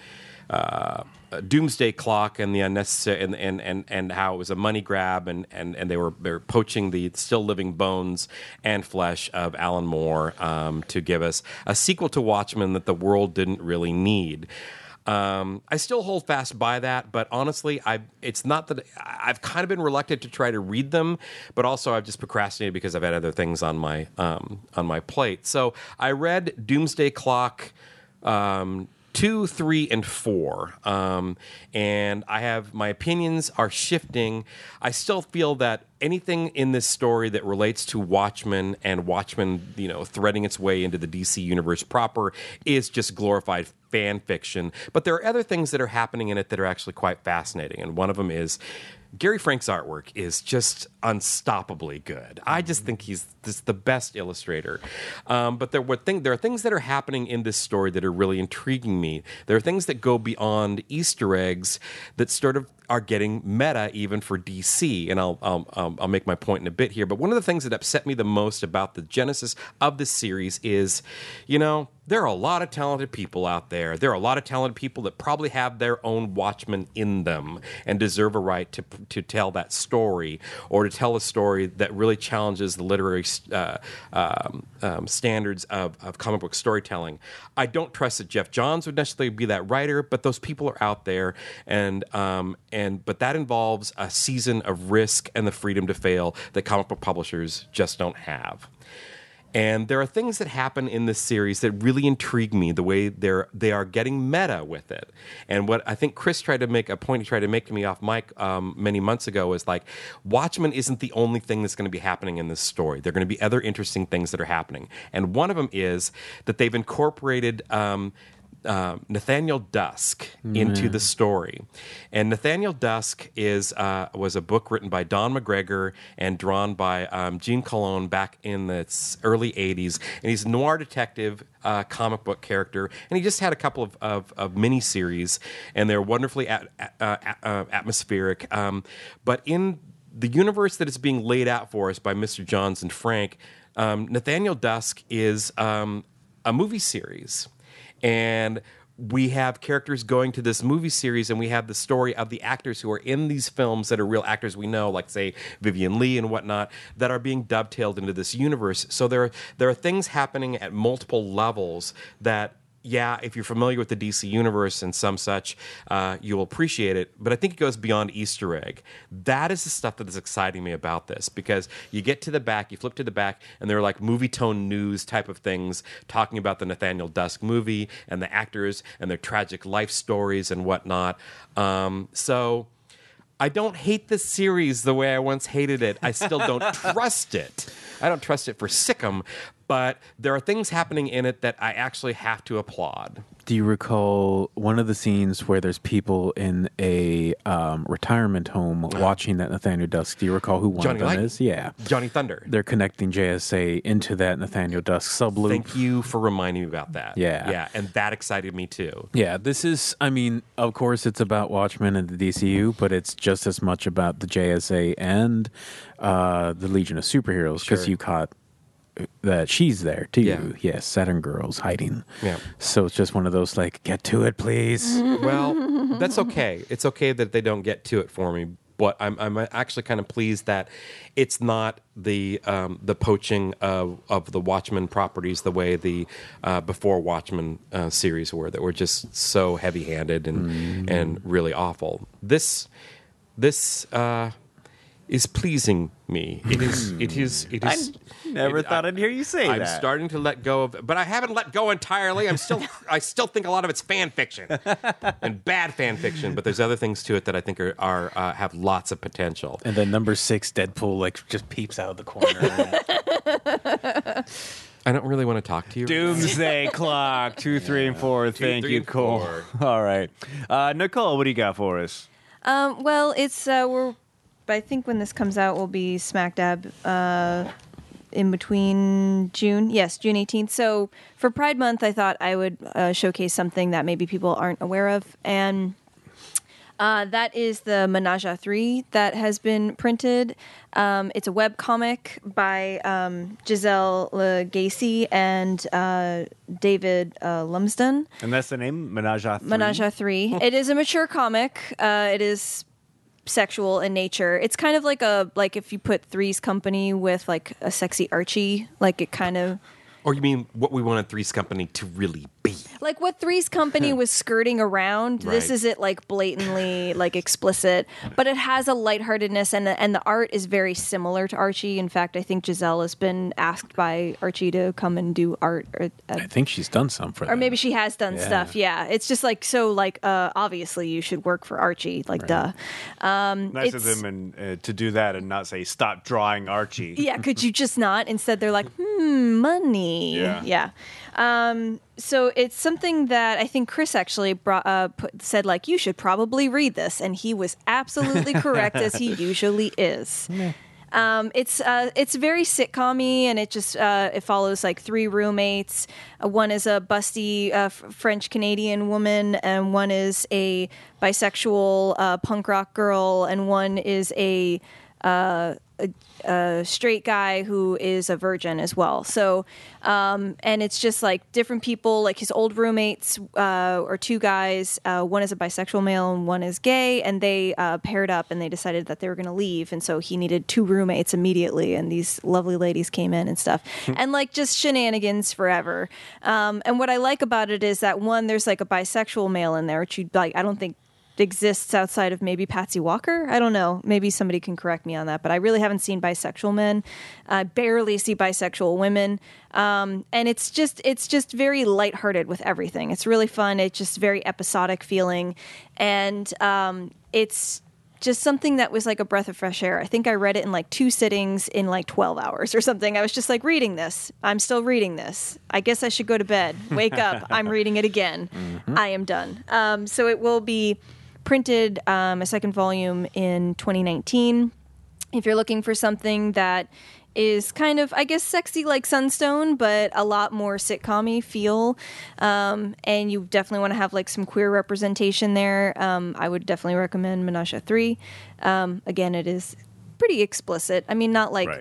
Doomsday Clock and the unnecessary and how it was a money grab and they were poaching the still living bones and flesh of Alan Moore to give us a sequel to Watchmen that the world didn't really need. I still hold fast by that, but honestly, it's not that I've kind of been reluctant to try to read them, but also I've just procrastinated because I've had other things on my plate. So I read Doomsday Clock 2, 3, and 4, and I have my opinions are shifting. I still feel that anything in this story that relates to Watchmen and Watchmen, threading its way into the DC universe proper is just glorified fan fiction. But there are other things that are happening in it that are actually quite fascinating, and one of them is Gary Frank's artwork is just unstoppably good. I just think he's just the best illustrator. But there are things that are happening in this story that are really intriguing me. There are things that go beyond Easter eggs that sort of are getting meta even for DC, and I'll make my point in a bit here. But one of the things that upset me the most about the genesis of this series is, there are a lot of talented people out there. There are a lot of talented people that probably have their own Watchmen in them and deserve a right to tell that story, or to tell a story that really challenges the literary standards of comic book storytelling. I don't trust that Jeff Johns would necessarily be that writer, but those people are out there, but that involves a season of risk and the freedom to fail that comic book publishers just don't have. And there are things that happen in this series that really intrigue me, the way they are getting meta with it. And what I think Chris tried to make to me off mic many months ago is like, Watchmen isn't the only thing that's going to be happening in this story. There are going to be other interesting things that are happening. And one of them is that they've incorporated Nathaniel Dusk into the story. And Nathaniel Dusk was a book written by Don McGregor and drawn by Gene Colon back in the early 80s. And he's a noir detective comic book character. And he just had a couple of mini-series, and they're wonderfully atmospheric. But in the universe that is being laid out for us by Mr. Johns and Frank, Nathaniel Dusk is a movie series. And we have characters going to this movie series, and we have the story of the actors who are in these films that are real actors we know, like, say, Vivian Leigh and whatnot, that are being dovetailed into this universe. So there are things happening at multiple levels that, yeah, if you're familiar with the DC universe and some such, you'll appreciate it. But I think it goes beyond Easter egg. That is the stuff that is exciting me about this, because you get to the back, you flip to the back, and there are like movie tone news type of things talking about the Nathaniel Dusk movie and the actors and their tragic life stories and whatnot. So I don't hate this series the way I once hated it. I still don't trust it. I don't trust it for Sickum, but there are things happening in it that I actually have to applaud. Do you recall one of the scenes where there's people in a retirement home watching that Nathaniel Dusk? Do you recall who one of them is? Yeah. Johnny Thunder. They're connecting JSA into that Nathaniel Dusk subloop. Thank you for reminding me about that. Yeah. Yeah, and that excited me too. Yeah, this is, of course it's about Watchmen and the DCU, but it's just as much about the JSA and the Legion of Superheroes, because you caught that she's there too. Yeah. Yes, Saturn Girl's hiding. Yeah. So it's just one of those, like, get to it, please. Well, that's okay. It's okay that they don't get to it for me. But I'm actually kind of pleased that it's not the poaching of the Watchmen properties the way the before Watchmen series were, that were just so heavy-handed and really awful. This is pleasing me. It is. Never thought I'd hear you say I'm that. starting to let go of, but I haven't let go entirely. I still think a lot of it's fan fiction and bad fan fiction. But there's other things to it that I think are have lots of potential. And then number 6, Deadpool, like just peeps out of the corner. I don't really want to talk to you. Doomsday Clock 2, 3, and 4. Thank 3, you, and Cole. 4. All right, Nicole, what do you got for us? Well, it's I think when this comes out, we'll be smack dab in between June. Yes, June 18th. So for Pride Month, I thought I would showcase something that maybe people aren't aware of, and that is the Menage a 3 that has been printed. It's a web comic by Giselle Lagacy and David Lumsden. And that's the name, Menage a 3? Menage a 3. It is a mature comic. It is sexual in nature. It's kind of like if you put Three's Company with like a sexy Archie, like it kind of. Or you mean what we wanted Three's Company to really be? Like what Three's Company was skirting around. Right. This is it, like blatantly like explicit, but it has a lightheartedness, and the art is very similar to Archie. In fact, I think Giselle has been asked by Archie to come and do art, I think she's done some for them. or maybe she has done stuff. Yeah, it's just like so. Like obviously, you should work for Archie. Like duh. Nice of it's- them to do that and not say, stop drawing Archie. Yeah, could you just not? Instead, they're like, money. Yeah. So it's something that I think Chris actually said, like, you should probably read this. And he was absolutely correct, as he usually is. It's very sitcom-y, and it follows like 3 roommates. One is a busty French-Canadian woman, and one is a bisexual punk rock girl, and one is a straight guy who is a virgin as well. So, and it's just like different people, like his old roommates are 2 guys. One is a bisexual male and one is gay, and they paired up and they decided that they were going to leave. And so he needed 2 roommates immediately, and these lovely ladies came in and stuff. And like just shenanigans forever. And what I like about it is that one, there's like a bisexual male in there, which I don't think exists outside of maybe Patsy Walker. I don't know. Maybe somebody can correct me on that, but I really haven't seen bisexual men. I barely see bisexual women. And it's just very lighthearted with everything. It's really fun. It's just very episodic feeling. And it's just something that was like a breath of fresh air. I think I read it in like 2 sittings in like 12 hours or something. I was just like, reading this. I'm still reading this. I guess I should go to bed. Wake up. I'm reading it again. I am done. So it will be printed a 2nd volume in 2019. If you're looking for something that is kind of, I guess, sexy like Sunstone, but a lot more sitcom-y feel, and you definitely want to have like some queer representation there, I would definitely recommend Menage a 3. Again, it is pretty explicit. I mean, not like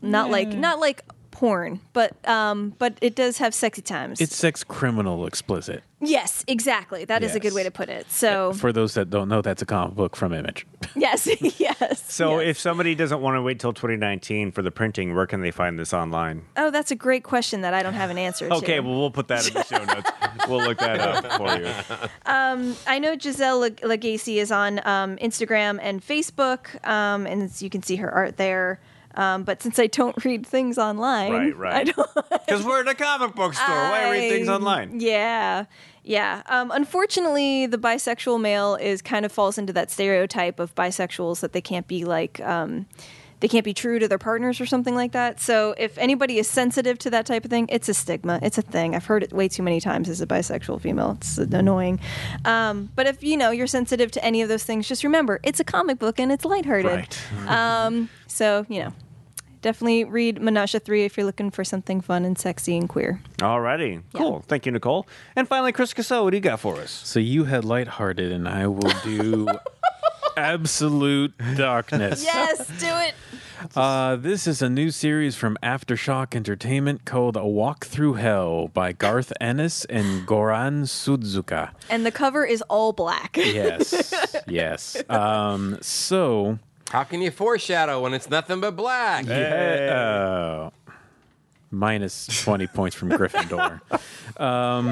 porn, but it does have sexy times. It's sex criminal explicit. Yes, exactly. That is a good Yes. way to put it. So For those that don't know, that's a comic book from Image. yes, yes. So yes. if somebody doesn't want to wait till 2019 for the printing, where can they find this online? Oh, that's a great question that I don't have an answer to. Okay, well, we'll put that in the show notes. We'll look that up for you. I know Giselle Lagacy is on Instagram and Facebook, and you can see her art there. But since I don't read things online, Right. I don't. Because we're in a comic book store. Why read things online? Yeah. Unfortunately, the bisexual male kind of falls into that stereotype of bisexuals that they can't be like, they can't be true to their partners or something like that. So if anybody is sensitive to that type of thing, it's a stigma. It's a thing. I've heard it way too many times as a bisexual female. It's annoying. But if you're sensitive to any of those things, just remember it's a comic book and it's lighthearted. Right. So definitely read Menage a 3 if you're looking for something fun and sexy and queer. Alrighty. Cool. Thank you, Nicole. And finally, Chris Casso, what do you got for us? So you had lighthearted, and I will do absolute darkness. Yes, do it. This is a new series from Aftershock Entertainment called A Walk Through Hell by Garth Ennis and Goran Sudzuka. And the cover is all black. Yes. So... How can you foreshadow when it's nothing but black? Minus 20 points from Gryffindor.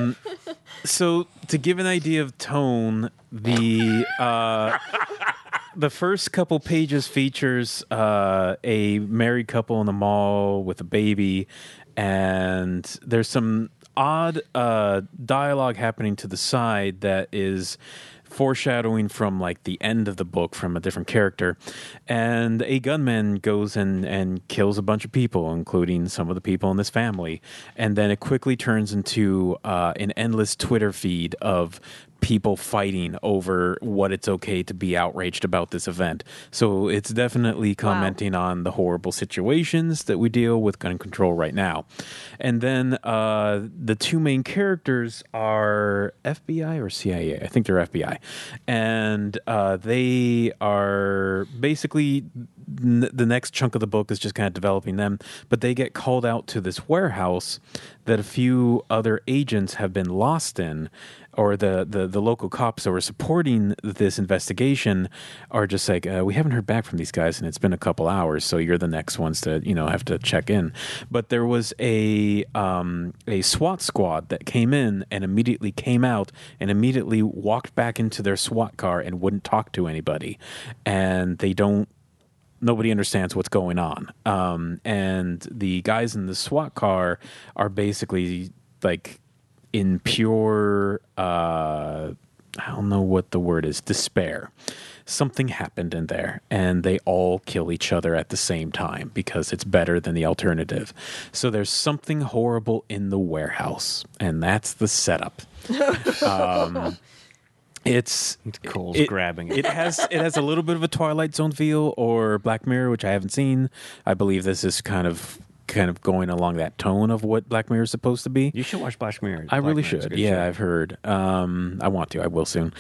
So to give an idea of tone, the the first couple pages features a married couple in the mall with a baby, and there's some odd dialogue happening to the side that is foreshadowing from like the end of the book from a different character, and a gunman goes and kills a bunch of people, including some of the people in this family, and then it quickly turns into an endless Twitter feed of people fighting over what it's okay to be outraged about this event. So it's definitely commenting on the horrible situations that we deal with gun control right now. And then the two main characters are FBI or CIA. I think they're FBI. And they are basically the next chunk of the book is just kind of developing them, but they get called out to this warehouse that a few other agents have been lost in, or the local cops that were supporting this investigation are just like, we haven't heard back from these guys and it's been a couple hours, so you're the next ones to have to check in. But there was a SWAT squad that came in and immediately came out and immediately walked back into their SWAT car and wouldn't talk to anybody, and nobody understands what's going on. And the guys in the SWAT car are basically like in pure, I don't know what the word is, despair. Something happened in there, and they all kill each other at the same time because it's better than the alternative. So there's something horrible in the warehouse, and that's the setup. It's Cole's grabbing it. It has a little bit of a Twilight Zone feel or Black Mirror, which I haven't seen. I believe this is kind of going along that tone of what Black Mirror is supposed to be. You should watch Black Mirror. I really should. Yeah, I've heard. I want to. I will soon.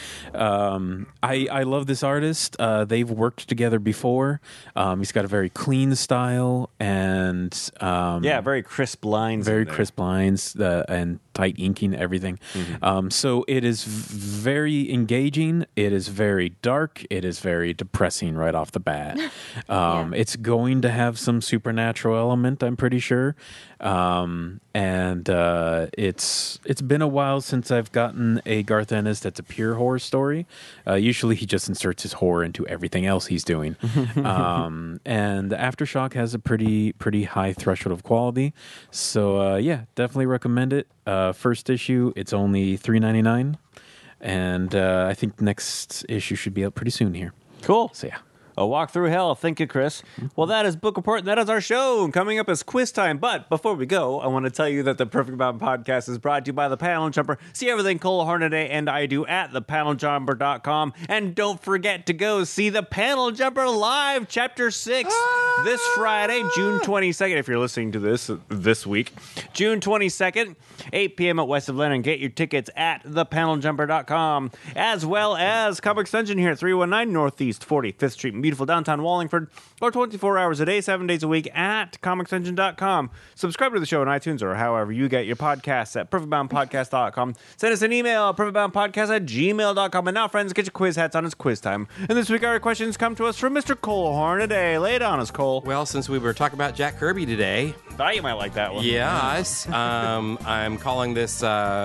I love this artist. They've worked together before. He's got a very clean style and very crisp lines. Very crisp lines and tight inking, everything. Mm-hmm. So it is very engaging. It is very dark. It is very depressing right off the bat. It's going to have some supernatural element, I'm pretty sure. And it's been a while since I've gotten a Garth Ennis that's a pure horror story. Usually he just inserts his horror into everything else he's doing. And Aftershock has a pretty high threshold of quality. So definitely recommend it. First issue, it's only $3.99, and I think next issue should be out pretty soon here. Cool. So yeah. A Walk Through Hell. Thank you, Chris. Well, that is Book Report, and that is our show. Coming up is quiz time. But before we go, I want to tell you that the Perfect Bound podcast is brought to you by The Panel Jumper. See everything Cole Hornaday and I do at thepaneljumper.com. And don't forget to go see The Panel Jumper live, Chapter 6, this Friday, June 22nd. If you're listening to this week, June 22nd, 8 p.m. at West of Lennon. Get your tickets at thepaneljumper.com. As well as Comics Dungeon here at 319 Northeast 45th Street, beautiful downtown Wallingford, or 24 hours a day, 7 days a week at comicsengine.com. Subscribe to the show on iTunes or however you get your podcasts at perfectboundpodcast.com. Send us an email at perfectboundpodcast@gmail.com. And now, friends, get your quiz hats on. It's quiz time. And this week, our questions come to us from Mr. Cole Hornaday. Lay it on us, Cole. Well, since we were talking about Jack Kirby today, Thought you might like that one. yes, I'm calling this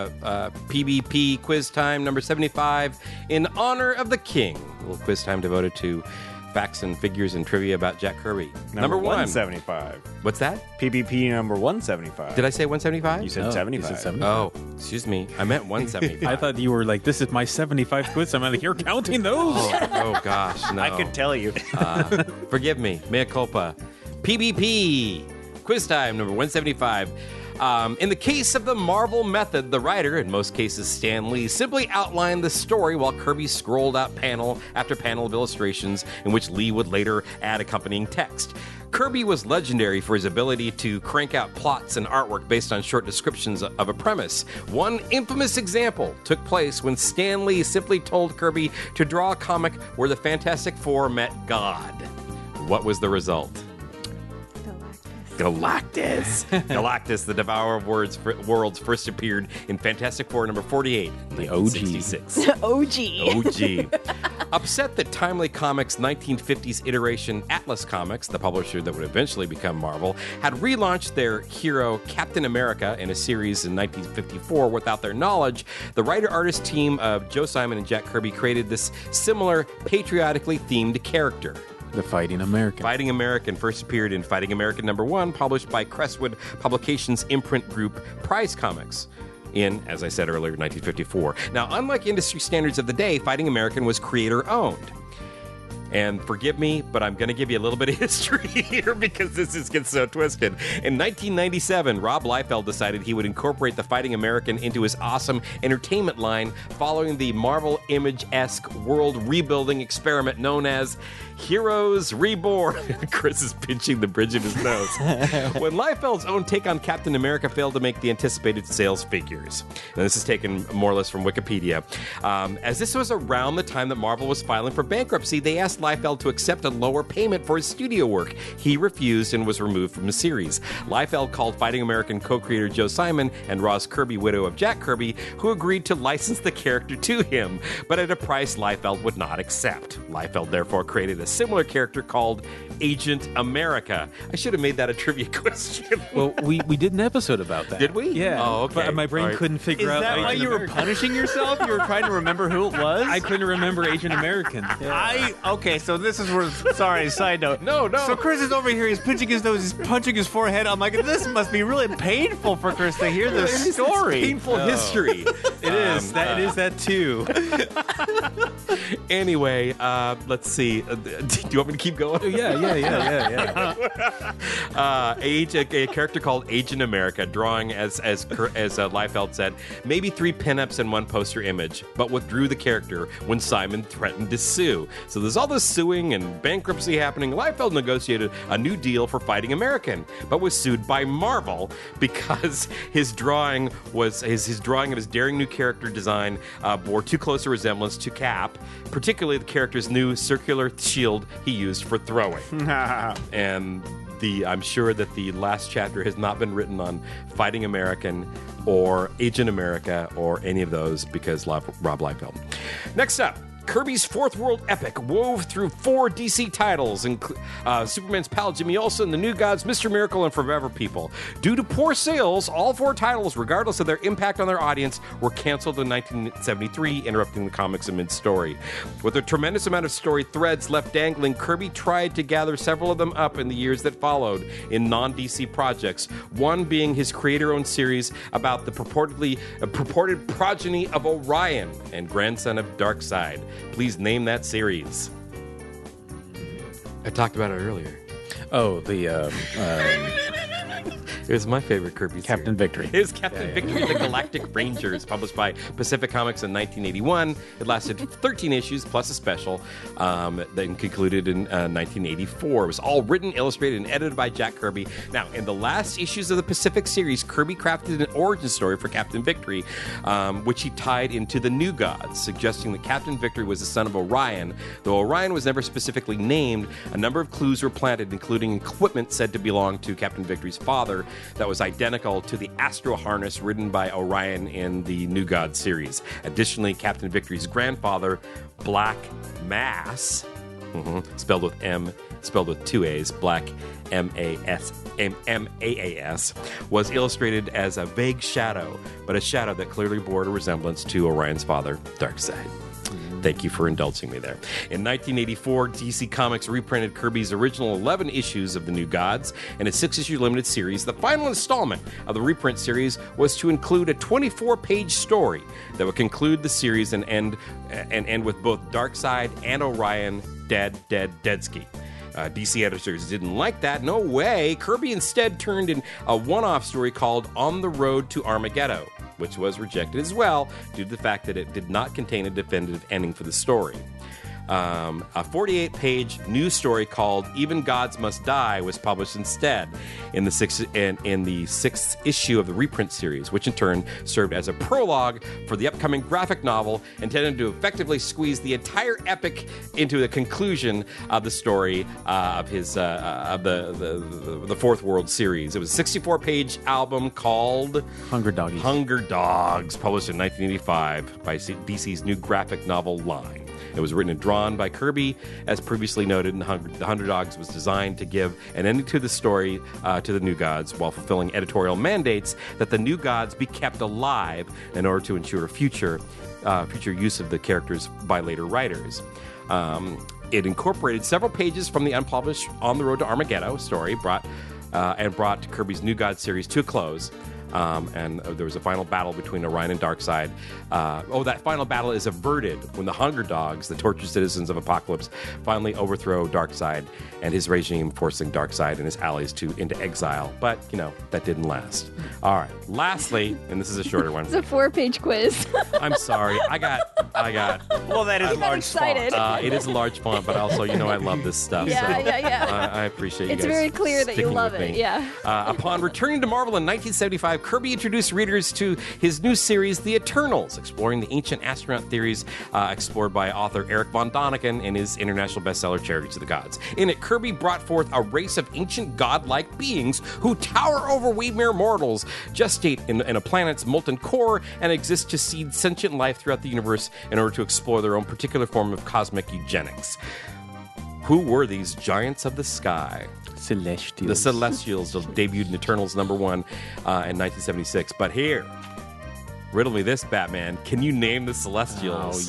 PBP Quiz Time number 75 in honor of the king. A little quiz time devoted to facts and figures and trivia about Jack Kirby. Number 175. What's that? PBP number 175. Did I say 175? You said 75. You said 75. Oh, excuse me. I meant 175. I thought you were like, this is my 75 quiz. I'm like, you're counting those. Oh gosh, no. I could tell you. Forgive me. Mea culpa. PBP. Quiz time number 175. In the case of the Marvel method, the writer, in most cases Stan Lee, simply outlined the story while Kirby scrolled out panel after panel of illustrations in which Lee would later add accompanying text. Kirby was legendary for his ability to crank out plots and artwork based on short descriptions of a premise. One infamous example took place when Stan Lee simply told Kirby to draw a comic where the Fantastic Four met God. What was the result? Galactus. Galactus, the Devourer of Worlds, first appeared in Fantastic Four number 48. The OG. 1966. OG. OG. Upset that Timely Comics' 1950s iteration Atlas Comics, the publisher that would eventually become Marvel, had relaunched their hero Captain America in a series in 1954 without their knowledge, the writer-artist team of Joe Simon and Jack Kirby created this similar patriotically themed character. The Fighting American. Fighting American first appeared in Fighting American #1, published by Crestwood Publications imprint group Prize Comics in, as I said earlier, 1954. Now, unlike industry standards of the day, Fighting American was creator-owned. And forgive me, but I'm going to give you a little bit of history here because this gets so twisted. In 1997, Rob Liefeld decided he would incorporate the Fighting American into his awesome entertainment line following the Marvel Image-esque world rebuilding experiment known as Heroes Reborn. Chris is pinching the bridge of his nose. When Liefeld's own take on Captain America failed to make the anticipated sales figures. Now, this is taken more or less from Wikipedia. As this was around the time that Marvel was filing for bankruptcy, they asked Liefeld to accept a lower payment for his studio work. He refused and was removed from the series. Liefeld called Fighting American co-creator Joe Simon and Roz Kirby, widow of Jack Kirby, who agreed to license the character to him, but at a price Liefeld would not accept. Liefeld therefore created a similar character called Agent America. I should have made that a trivia question. Well, we did an episode about that. Did we? Yeah. Oh, okay. But my brain All right. couldn't figure Is out that why Agent you were American. punishing yourself? You were trying to remember who it was? I couldn't remember Agent American. Okay, so this is where, sorry, side note. No. So Chris is over here, he's pinching his nose, he's punching his forehead. I'm like, this must be really painful for Chris to hear this story. It's painful history. It is. It is that too. Anyway, let's see. Do you want me to keep going? Yeah. A character called Agent America, drawing as Liefeld said, maybe 3 pinups and 1 poster image, but withdrew the character when Simon threatened to sue. So there's all this suing and bankruptcy happening. Liefeld negotiated a new deal for Fighting American, but was sued by Marvel because his drawing of his daring new character design bore too close a resemblance to Cap, particularly the character's new circular shield he used for throwing. And I'm sure that the last chapter has not been written on Fighting American or Agent America or any of those because Rob Liefeld. Next up, Kirby's Fourth World epic wove through 4 DC titles, Superman's pal Jimmy Olsen, The New Gods, Mr. Miracle, and Forever People. Due to poor sales, all 4 titles, regardless of their impact on their audience, were canceled in 1973, interrupting the comics in mid-story. With a tremendous amount of story threads left dangling, Kirby tried to gather several of them up in the years that followed in non-DC projects, one being his creator-owned series about the purported progeny of Orion and grandson of Darkseid. Please name that series. I talked about it earlier. Oh, the It was my favorite Kirby Captain series. Victory. It was Captain Victory and the Galactic Rangers, published by Pacific Comics in 1981. It lasted 13 issues plus a special, then concluded in 1984. It was all written, illustrated, and edited by Jack Kirby. Now, in the last issues of the Pacific series, Kirby crafted an origin story for Captain Victory, which he tied into the New Gods, suggesting that Captain Victory was the son of Orion. Though Orion was never specifically named, a number of clues were planted, including equipment said to belong to Captain Victory's father, that was identical to the Astro Harness ridden by Orion in the New Gods series. Additionally, Captain Victory's grandfather, Black Mass, spelled with 2 A's, Black M-A-S, was illustrated as a vague shadow, but a shadow that clearly bore a resemblance to Orion's father, Darkseid. Thank you for indulging me there. In 1984, DC Comics reprinted Kirby's original 11 issues of The New Gods in a 6-issue limited series. The final installment of the reprint series was to include a 24-page story that would conclude the series and end with both Darkseid and Orion deadski. DC editors didn't like that. No way. Kirby instead turned in a one-off story called On the Road to Armageddon, which was rejected as well due to the fact that it did not contain a definitive ending for the story. A 48-page news story called Even Gods Must Die was published instead in the sixth issue of the reprint series, which in turn served as a prologue for the upcoming graphic novel intended to effectively squeeze the entire epic into the conclusion of the story of the Fourth World series. It was a 64-page album called Hunger Dogs, published in 1985 by DC's new graphic novel line. It was written and drawn by Kirby. As previously noted, in the 100 Dogs was designed to give an ending to the story to the New Gods while fulfilling editorial mandates that the New Gods be kept alive in order to ensure future use of the characters by later writers. It incorporated several pages from the unpublished On the Road to Armageddon story, brought Kirby's New Gods series to a close. And there was a final battle between Orion and Darkseid. That final battle is averted when the Hunger Dogs, the tortured citizens of Apocalypse, finally overthrow Darkseid and his regime, forcing Darkseid and his allies into exile. But, that didn't last. All right. Lastly, and this is a shorter one. It's a 4-page quiz. I'm sorry. I got. Well, that is large excited. font. It is a large font, but also, I love this stuff. Yeah, so yeah. I appreciate you It's guys very clear that you sticking love with it. me. Yeah. Upon returning to Marvel in 1975, Kirby introduced readers to his new series, The Eternals, exploring the ancient astronaut theories explored by author Eric von Däniken in his international bestseller, Chariots of the Gods. In it, Kirby brought forth a race of ancient godlike beings who tower over we mere mortals, gestate in a planet's molten core, and exist to seed sentient life throughout the universe in order to explore their own particular form of cosmic eugenics. Who were these giants of the sky? Celestials. The Celestials debuted in Eternals #1 in 1976. But here, riddle me this, Batman. Can you name the Celestials?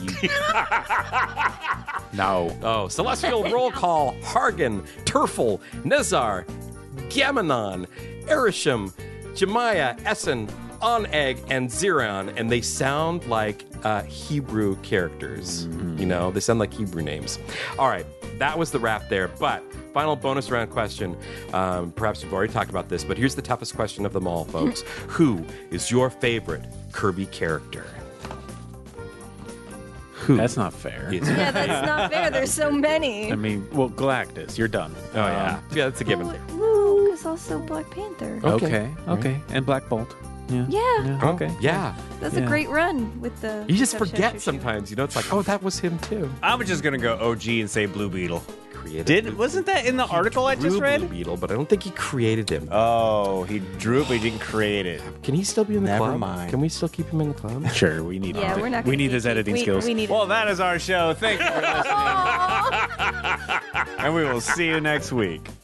No. Oh, Celestial roll call: Hargan, Turfel, Nezar, Gamenon, Erisham, Jemiah, Essen, Onegg, and Ziron, and they sound like Hebrew characters. They sound like Hebrew names. All right, that was the wrap there. But final bonus round question. Perhaps you've already talked about this, but here's the toughest question of them all, folks. Who is your favorite Kirby character? Who? That's not fair. is- Yeah, that's not fair. There's so many. I mean, well, Galactus, you're done. Oh, yeah. Yeah, that's a given. No, because also Black Panther. Okay. Okay. And Black Bolt. Yeah. Yeah. Oh, Okay. Yeah. That's a Yeah. great run with the. You just Chef forget Shushu. sometimes. It's like, oh, that was him too. I'm just gonna go OG and say Blue Beetle. Created Wasn't that in the article I just Blue read? Beetle, but I don't think he created him. Oh, he drew it, but he didn't create it. Can he still be in the Never club? mind. Can we still keep him in the club? Sure, we need Yeah, we're not. we gonna need keep- his editing we, skills. We need. Well, that is our show. Thank you for listening, Aw. and we will see you next week.